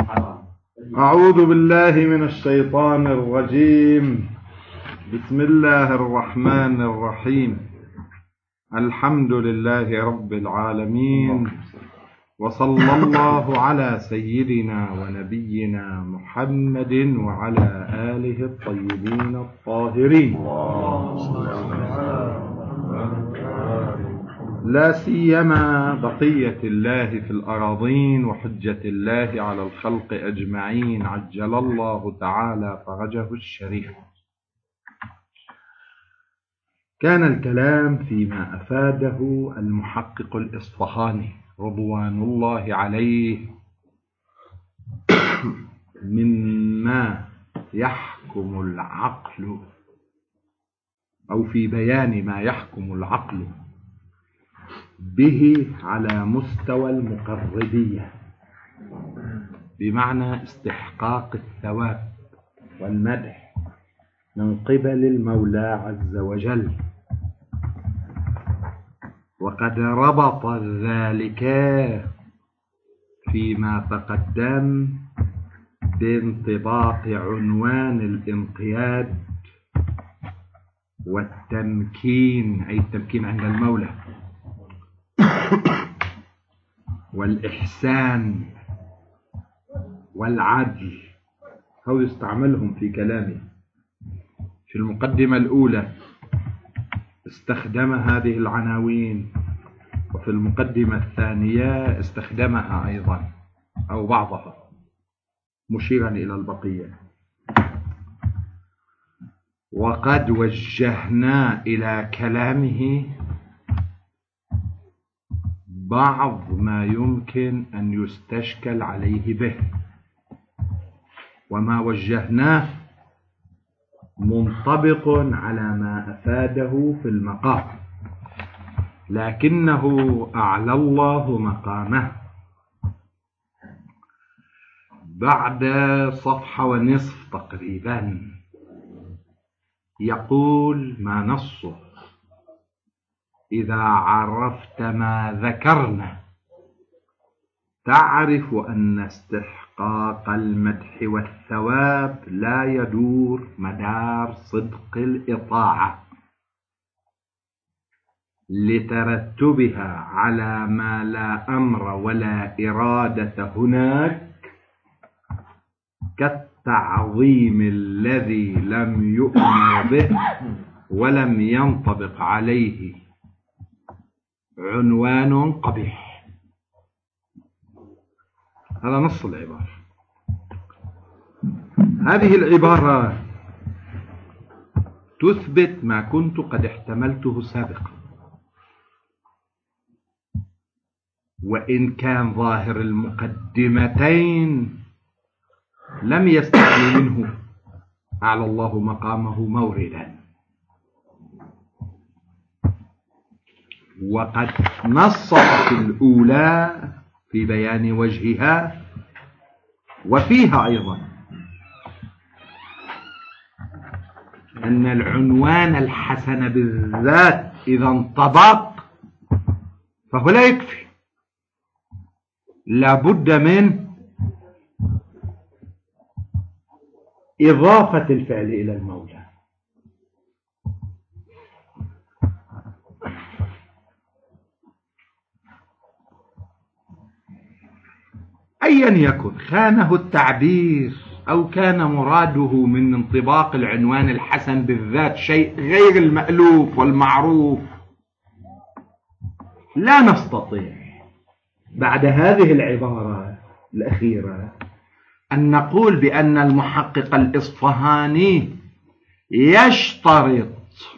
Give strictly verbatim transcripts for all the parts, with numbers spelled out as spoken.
أعوذ بالله من الشيطان الرجيم. بسم الله الرحمن الرحيم. الحمد لله رب العالمين، وصلى الله على سيدنا ونبينا محمد وعلى آله الطيبين الطاهرين، لا سيما بقية الله في الأراضين وحجة الله على الخلق أجمعين، عجل الله تعالى فرجه الشريف. كان الكلام فيما أفاده المحقق الإصفهاني رضوان الله عليه مما يحكم العقل، أو في بيان ما يحكم العقل به على مستوى المقربية، بمعنى استحقاق الثواب والمدح من قبل المولى عز وجل. وقد ربط ذلك فيما تقدم بانطباق عنوان الانقياد والتمكين، أي التمكين عند المولى، والإحسان والعدل، هو يستعملهم في كلامه. في المقدمة الأولى استخدم هذه العناوين، وفي المقدمة الثانية استخدمها أيضا أو بعضها، مشيرا إلى البقية. وقد وجهنا إلى كلامه بعض ما يمكن أن يستشكل عليه به، وما وجهناه منطبق على ما أفاده في المقام، لكنه أعلى الله مقامه. بعد صفحة ونصف تقريبا يقول ما نصه: إذا عرفت ما ذكرنا تعرف أن استحقاق المدح والثواب لا يدور مدار صدق الإطاعة لترتبها على ما لا أمر ولا إرادة هناك، كالتعظيم الذي لم يؤمر به ولم ينطبق عليه عنوان قبيح. هذا نص العبارة. هذه العبارة تثبت ما كنت قد احتملته سابقا، وإن كان ظاهر المقدمتين لم يستحي منه أعلى الله مقامه موردا. وقد نصت الأولى في بيان وجهها، وفيها أيضا أن العنوان الحسن بالذات إذا انطبق فهو لا يكفي، لابد من إضافة الفعل إلى المولى. أيا يكن، خانه التعبير أو كان مراده من انطباق العنوان الحسن بالذات شيء غير المألوف والمعروف، لا نستطيع بعد هذه العبارة الأخيرة أن نقول بأن المحقق الإصفهاني يشترط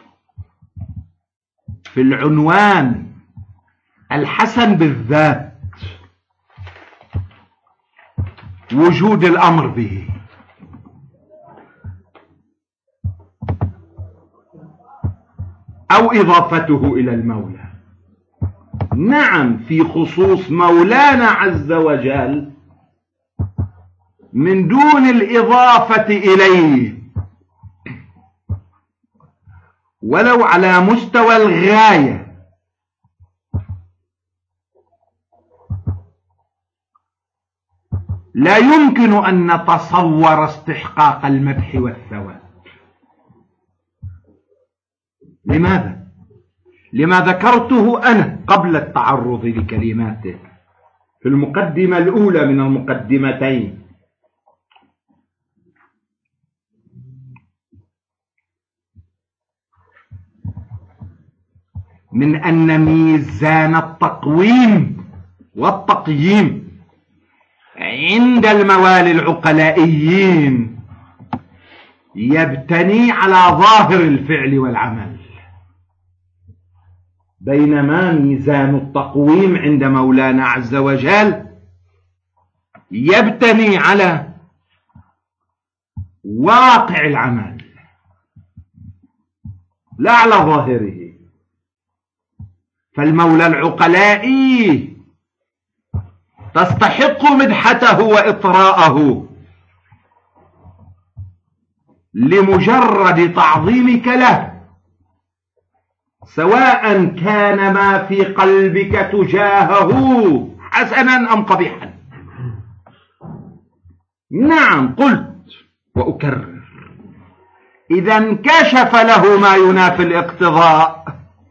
في العنوان الحسن بالذات وجود الأمر به، أو إضافته إلى المولى. نعم، في خصوص مولانا عز وجل من دون الإضافة إليه، ولو على مستوى الغاية، لا يمكن أن نتصور استحقاق المدح والثواب. لماذا؟ لما ذكرته أنا قبل التعرض لكلماته في المقدمة الأولى من المقدمتين، من أن ميزان التقويم والتقييم عند الموالي العقلائيين يبتني على ظاهر الفعل والعمل، بينما ميزان التقويم عند مولانا عز وجل يبتني على واقع العمل لا على ظاهره. فالمولى العقلائي تستحق مدحته وإطراءه لمجرد تعظيمك له، سواء كان ما في قلبك تجاهه حسنا أم قبيحا. نعم، قلت وأكرر، إذا انكشف له ما ينافي الاقتضاء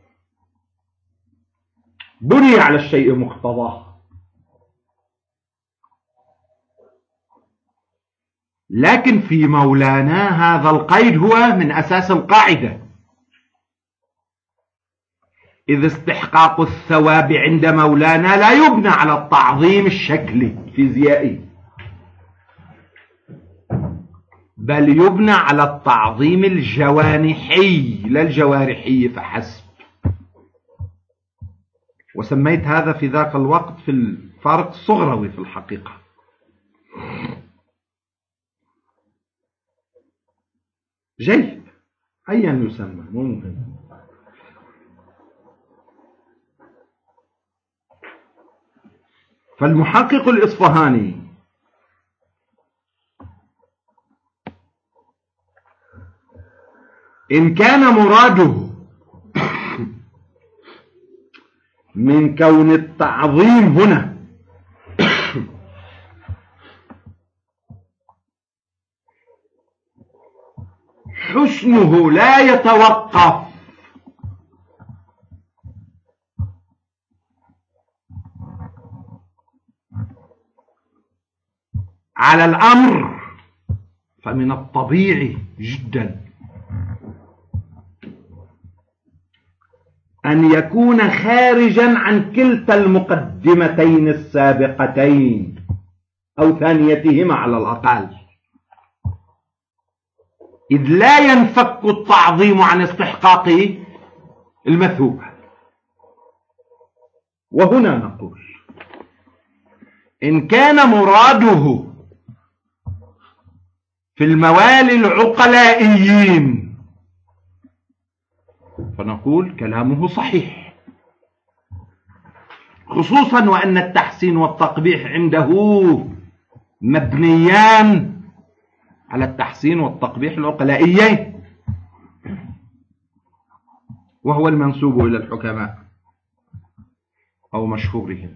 بني على الشيء مقتضاه. لكن في مولانا هذا القيد هو من أساس القاعدة، إذ استحقاق الثواب عند مولانا لا يبنى على التعظيم الشكلي الفيزيائي، بل يبنى على التعظيم الجوانحي لا الجوارحي فحسب. وسميت هذا في ذاك الوقت في الفارق الصغروي في الحقيقة. جيد، أيا يسمى ممكن. فالمحقق الإصفهاني إن كان مراده من كون التعظيم هنا حسنه لا يتوقف على الأمر، فمن الطبيعي جدا أن يكون خارجا عن كلتا المقدمتين السابقتين أو ثانيتهما على الأقل، إذ لا ينفك التعظيم عن استحقاق المثوبة. وهنا نقول إن كان مراده في الموالي العقلائيين فنقول كلامه صحيح، خصوصا وأن التحسين والتقبيح عنده مبنيان على التحسين والتقبيح العقلائيين، وهو المنسوب إلى الحكماء أو مشهورهم.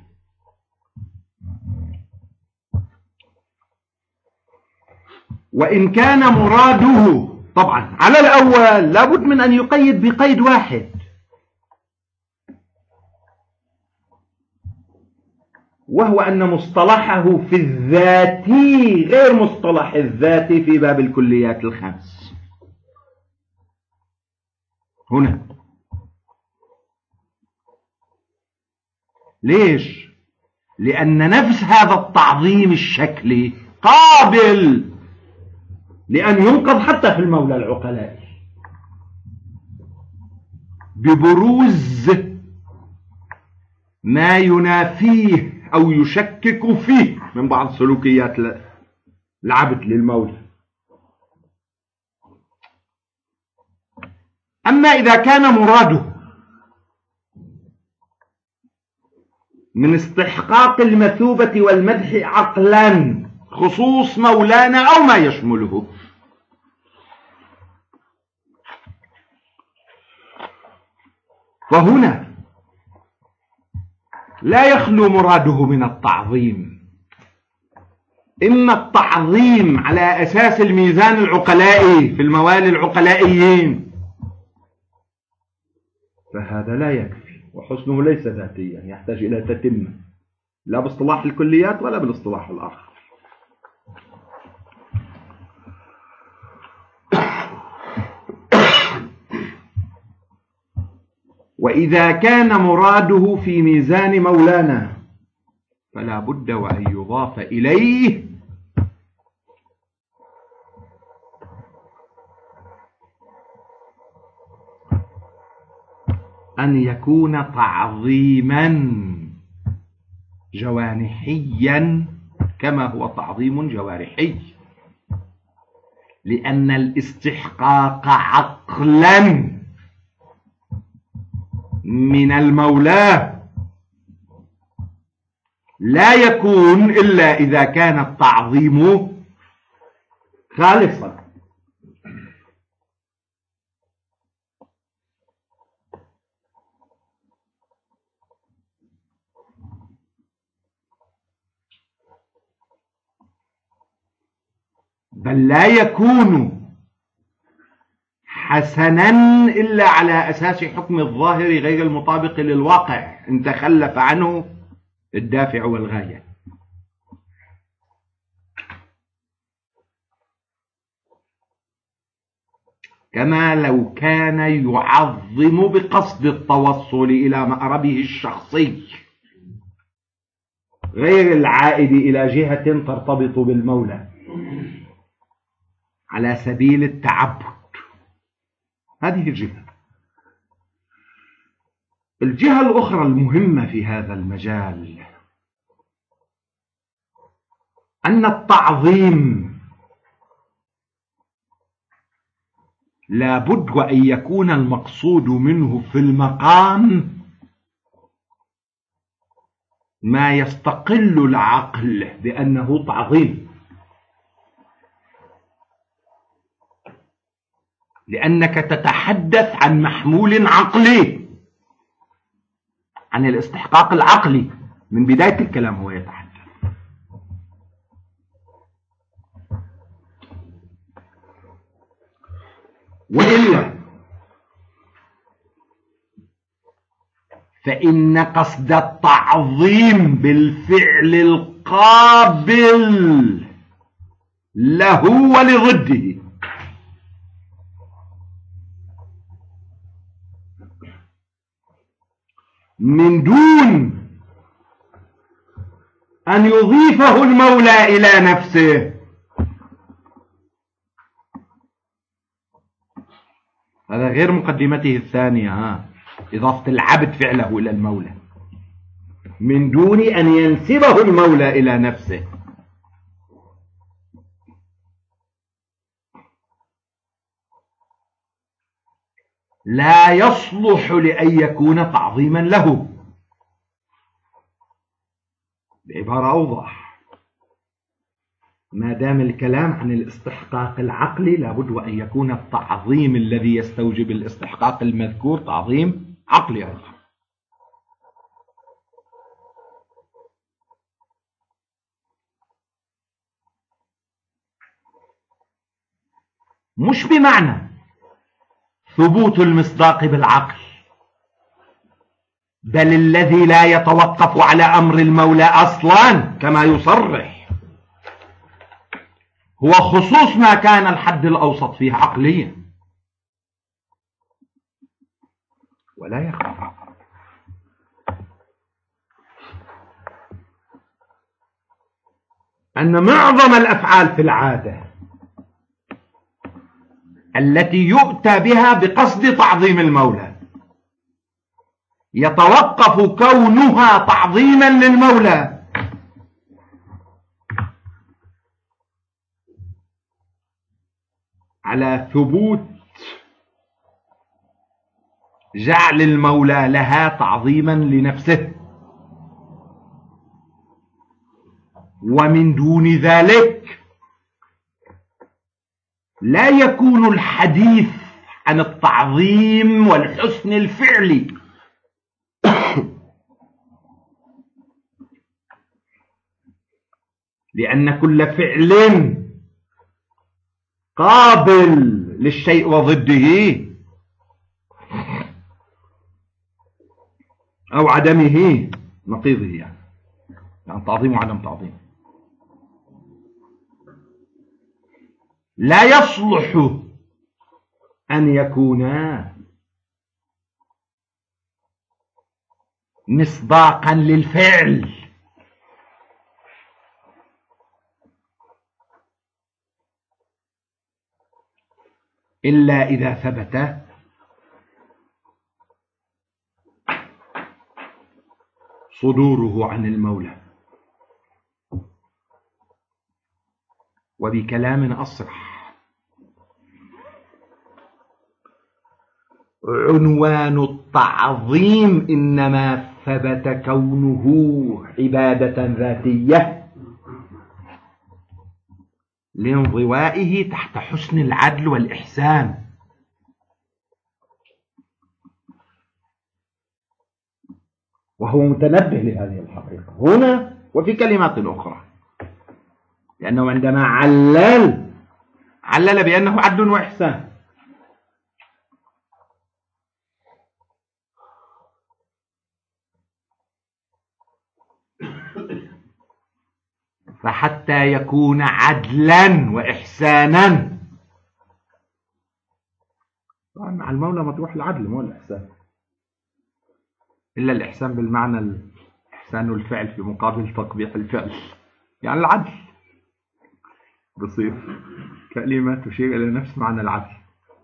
وإن كان مراده طبعا على الأول لابد من أن يقيد بقيد واحد، وهو أن مصطلحه في الذاتي غير مصطلح الذاتي في باب الكليات الخمس. هنا ليش؟ لأن نفس هذا التعظيم الشكلي قابل لأن ينقض حتى في المولى العقلائي ببروز ما ينافيه أو يشكك فيه من بعض سلوكيات العبد للمولى. أما إذا كان مراده من استحقاق المثوبة والمدح عقلا خصوص مولانا أو ما يشمله، فهنا لا يخلو مراده من التعظيم، إما التعظيم على أساس الميزان العقلائي في الموالي العقلائيين، فهذا لا يكفي، وحسنه ليس ذاتيا، يحتاج إلى تتمة، لا باصطلاح الكليات ولا بالاصطلاح الآخر. وإذا كان مراده في ميزان مولانا فلا بد وأن يضاف إليه أن يكون تعظيما جوانحيا كما هو تعظيم جوارحي، لأن الاستحقاق عقلا من المولى لا يكون إلا إذا كان التعظيم خالصا. بل لا يكون حسنا إلا على أساس حكم الظاهر غير المطابق للواقع إن تخلف عنه الدافع والغاية. كما لو كان يعظم بقصد التوصل إلى مأربه الشخصي غير العائد إلى جهة ترتبط بالمولى على سبيل التعبد. هذه الجهة. الجهة الأخرى المهمة في هذا المجال أن التعظيم لا بد وأن يكون المقصود منه في المقام ما يستقل العقل بأنه تعظيم، لأنك تتحدث عن محمول عقلي، عن الاستحقاق العقلي من بداية الكلام هو يتحدث. وإلا فإن قصد التعظيم بالفعل القابل له ولضده من دون أن يضيفه المولى إلى نفسه، هذا غير مقدمته الثانية، ها إضافة العبد فعله إلى المولى من دون أن ينسبه المولى إلى نفسه. لا يصلح لأن يكون تعظيما له. بعبارة أوضح، ما دام الكلام عن الاستحقاق العقلي لابد وأن يكون التعظيم الذي يستوجب الاستحقاق المذكور تعظيم عقلي أيضا. مش بمعنى ثبوت المصداق بالعقل، بل الذي لا يتوقف على أمر المولى أصلا كما يصرح هو خصوص ما كان الحد الأوسط فيه عقليا. ولا يخفى أن معظم الأفعال في العادة التي يؤتى بها بقصد تعظيم المولى يتوقف كونها تعظيما للمولى على ثبوت جعل المولى لها تعظيما لنفسه، ومن دون ذلك لا يكون الحديث عن التعظيم والحسن الفعلي لأن كل فعل قابل للشيء وضده أو عدمه نقيضه، يعني, يعني تعظيم وعدم تعظيم. لا يصلح أن يكونا مصداقا للفعل إلا إذا ثبت صدوره عن المولى. وبكلام أصرح، عنوان التعظيم إنما ثبت كونه عبادة ذاتية لانضوائه تحت حسن العدل والإحسان، وهو متنبه لهذه الحقيقة هنا وفي كلمات أخرى، لأنه عندما علل علل بأنه عدل وإحسان. فحتى يكون عدلا وإحسانا، طبعا مع المولى مطروح العدل مو الإحسان، إلا الإحسان بالمعنى إحسان الفعل في مقابل تقبيح الفعل، يعني العدل بصير كلمة تشير إلى نفس معنى العدل،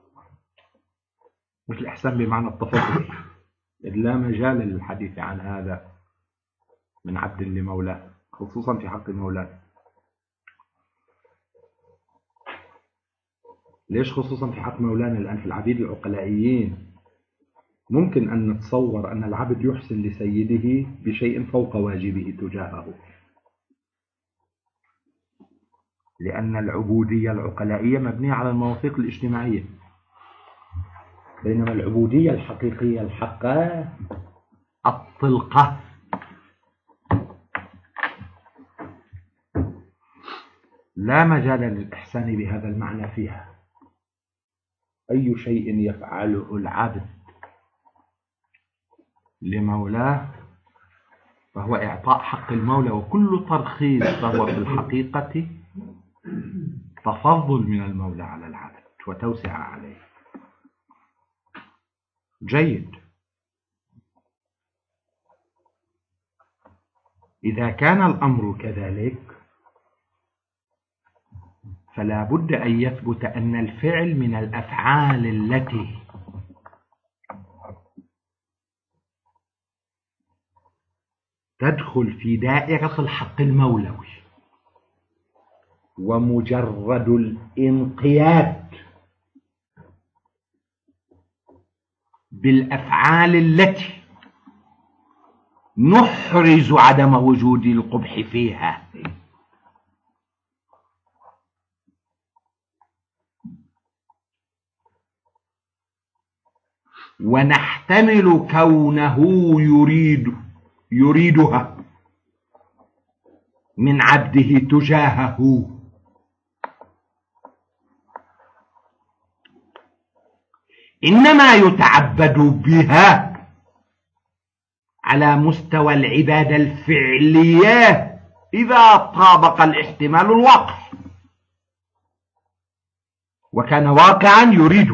مش الإحسان بمعنى التفضل، إذ لا مجال للحديث عن هذا من عبد لمولاه، خصوصا في حق المولى. ليش خصوصا في حق مولانا؟ الآن في العبيد العقلائيين ممكن أن نتصور أن العبد يحسن لسيده بشيء فوق واجبه تجاهه، لأن العبودية العقلائية مبنية على المواثيق الاجتماعية، بينما العبودية الحقيقية الحقة الطلقة لا مجال للإحسان بهذا المعنى فيها. أي شيء يفعله العبد لمولاه فهو إعطاء حق المولى، وكل ترخيص فهو في الحقيقة تفضل من المولى على العبد وتوسع عليه. جيد. إذا كان الأمر كذلك فلا بد أن يثبت أن الفعل من الأفعال التي تدخل في دائرة الحق المولوي، ومجرد الانقياد بالأفعال التي نحرز عدم وجود القبح فيها ونحتمل كونه يريد يريدها من عبده تجاهه، إنما يتعبد بها على مستوى العبادة الفعلية إذا طابق الاحتمال الواقع وكان واقعا يريده.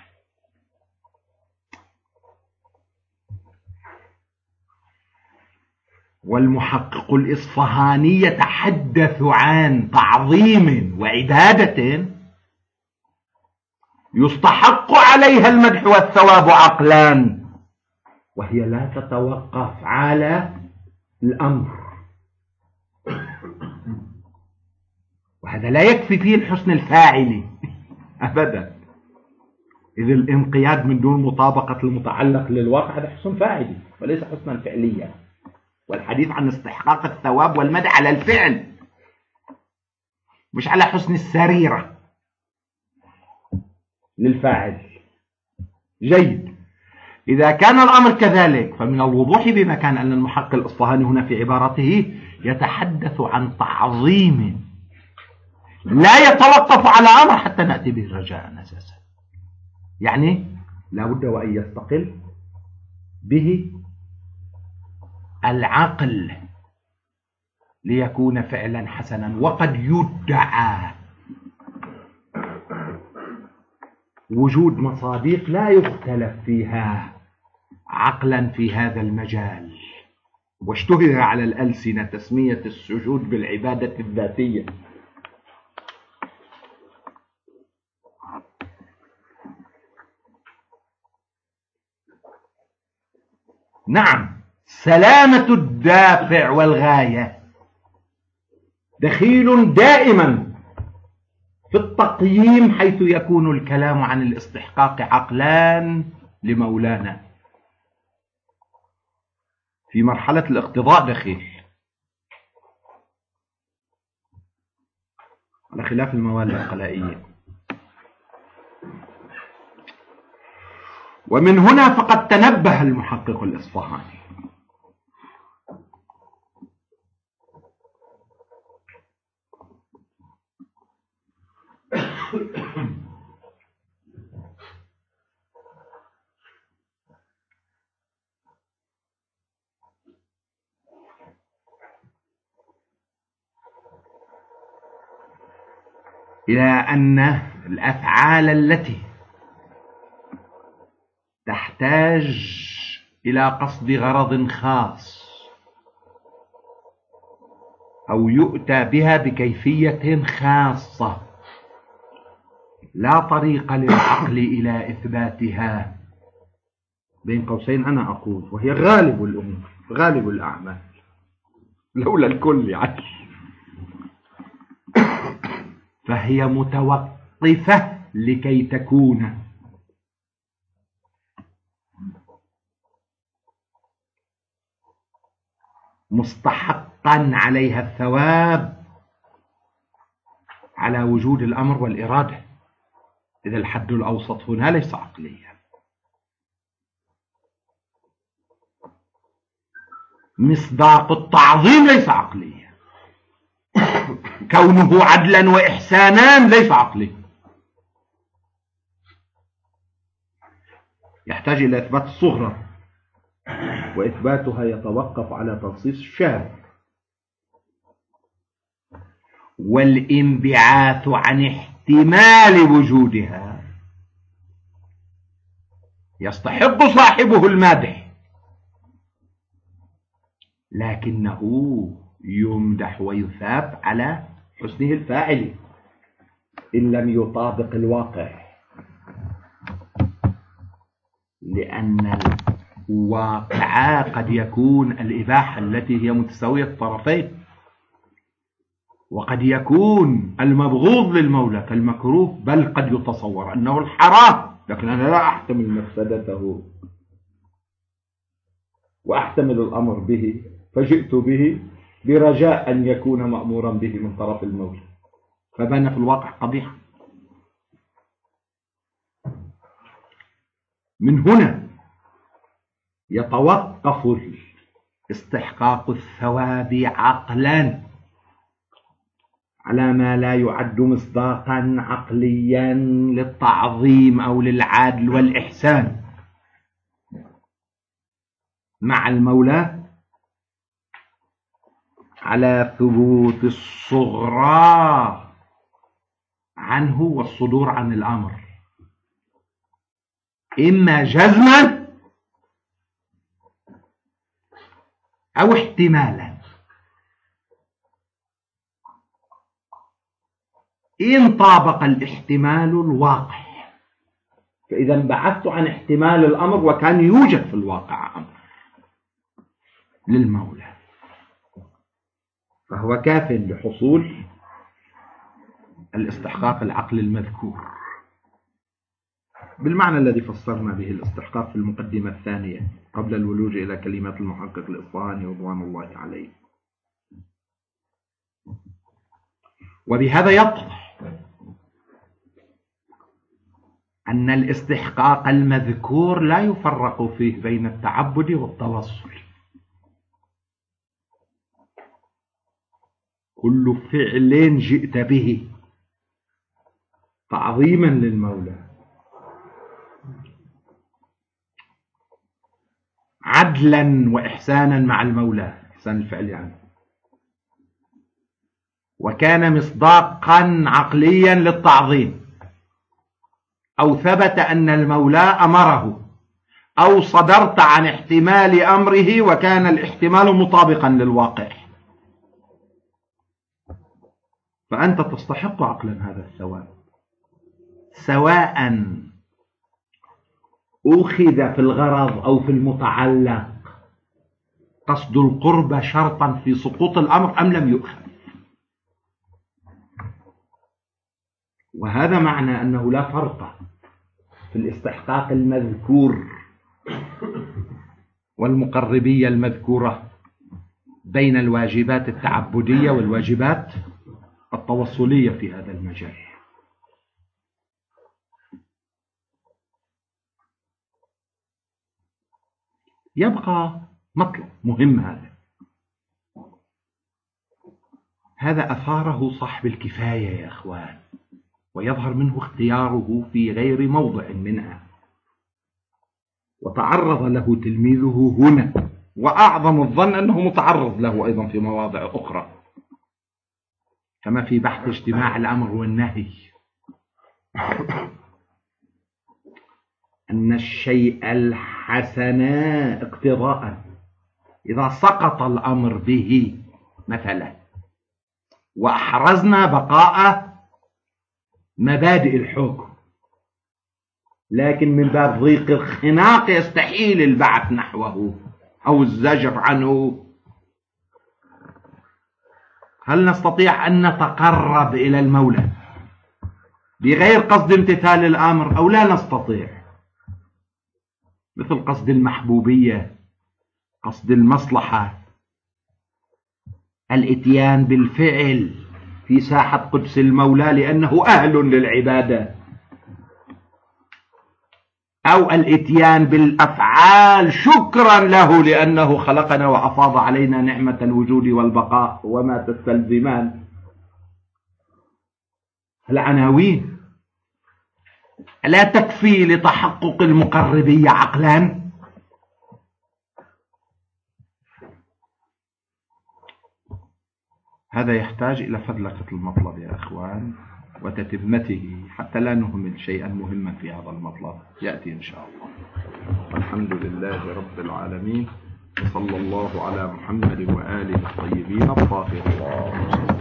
والمحقق الإصفهاني يتحدث عن تعظيم وعبادة يستحق عليها المدح والثواب عقلا، وهي لا تتوقف على الأمر، وهذا لا يكفي فيه الحسن الفاعلي أبدا، إذ الانقياد من دون مطابقة المتعلق للواقع هذا حسن فاعلي وليس حسنا فعليا، والحديث عن استحقاق الثواب والمدح على الفعل مش على حسن السريرة للفاعل. جيد. إذا كان الأمر كذلك فمن الوضوح بمكان أن المحقق الإصفهاني هنا في عبارته يتحدث عن تعظيم لا يتوقف على أمر حتى نأتي به رجاء أساسا، يعني لا بد وأن يستقل به العقل ليكون فعلا حسنا. وقد يدعى وجود مصادق لا يختلف فيها عقلا في هذا المجال، واشتهر على الألسنة تسمية السجود بالعبادة الذاتية. نعم، سلامة الدافع والغاية دخيل دائما في التقييم، حيث يكون الكلام عن الاستحقاق عقلان لمولانا. في مرحلة الاقتضاء دخيل، على خلاف المواد العقلائية. ومن هنا فقد تنبه المحقق الإصفهاني إلى أن الأفعال التي تحتاج إلى قصد غرض خاص أو يؤتى بها بكيفية خاصة لا طريق للعقل إلى إثباتها، بين قوسين أنا أقول وهي غالب الأمور غالب الأعمال لولا الكل يعني، فهي متوقفة لكي تكون مستحقا عليها الثواب على وجود الأمر والإرادة. إذا الحد الأوسط هنا ليس عقليا. مصداق التعظيم ليس عقليا. كونه عدلا وإحسانا ليس عقليا. يحتاج إلى إثبات الصغرى، وإثباتها يتوقف على تخصيص الشارع، والانبعاث عن احتمال وجودها يستحق صاحبه المادح، لكنه يمدح ويثاب على حسنه الفاعل إن لم يطابق الواقع، لأن الواقع قد يكون الإباحة التي هي متساوية الطرفين، وقد يكون المبغوض للمولى كالمكروه، بل قد يتصور أنه الحرام، لكن أنا لا أحتمل مفسدته وأحتمل الأمر به، فجئت به برجاء أن يكون مأمورا به من طرف المولى، فبان في الواقع قبيحا. من هنا يتوقف استحقاق الثواب عقلا على ما لا يعد مصداقا عقليا للتعظيم أو للعدل والإحسان مع المولى، على ثبوت الصغرى عنه والصدور عن الأمر، إما جزما أو احتمالا. إن طابق الاحتمال الواقع فإذا انبعثت عن احتمال الأمر وكان يوجد في الواقع أمر للمولى، فهو كاف لحصول الاستحقاق العقل المذكور بالمعنى الذي فسرنا به الاستحقاق في المقدمة الثانية قبل الولوج إلى كلمات المحقق الإصفهاني رضوان الله عليه. وبهذا يتضح أن الاستحقاق المذكور لا يفرق فيه بين التعبد والتوسل. كل فعل جئت به تعظيما للمولى، عدلا وإحسانا مع المولى، إحسان الفعل يعني، وكان مصداقا عقليا للتعظيم، أو ثبت أن المولى أمره، أو صدرت عن احتمال أمره وكان الاحتمال مطابقا للواقع، فأنت تستحق عقلا هذا الثواب، سواء أخذ في الغرض أو في المتعلق قصد القرب شرطا في سقوط الأمر أم لم يؤخذ. وهذا معنى أنه لا فرق في الاستحقاق المذكور والمقربية المذكورة بين الواجبات التعبدية والواجبات التوصلية في هذا المجال. يبقى مطلب مهم، هذا هذا أثاره صاحب الكفاية يا أخوان، ويظهر منه اختياره في غير موضع منها، وتعرض له تلميذه هنا، وأعظم الظن أنه متعرض له أيضا في مواضع أخرى، كما في بحث اجتماع الأمر والنهي، أن الشيء الحسن اقتضاء إذا سقط الأمر به مثلا وأحرزنا بقاء مبادئ الحكم، لكن من باب ضيق الخناق يستحيل البعث نحوه أو الزجر عنه. هل نستطيع أن نتقرب إلى المولى بغير قصد امتثال الأمر أو لا نستطيع؟ مثل قصد المحبوبية، قصد المصلحة، الاتيان بالفعل في ساحة قدس المولى لأنه أهل للعبادة، أو الاتيان بالأفعال شكرا له لأنه خلقنا وأفاض علينا نعمة الوجود والبقاء وما تستلزمان. العناوين لا تكفي لتحقق المقربية عقلا. هذا يحتاج إلى فذلكة المطلب يا أخوان وتتمته حتى لا نهمل شيئا مهما في هذا المطلب، يأتي إن شاء الله. الحمد لله رب العالمين، وصلى الله على محمد وآله الطيبين الطاهرين.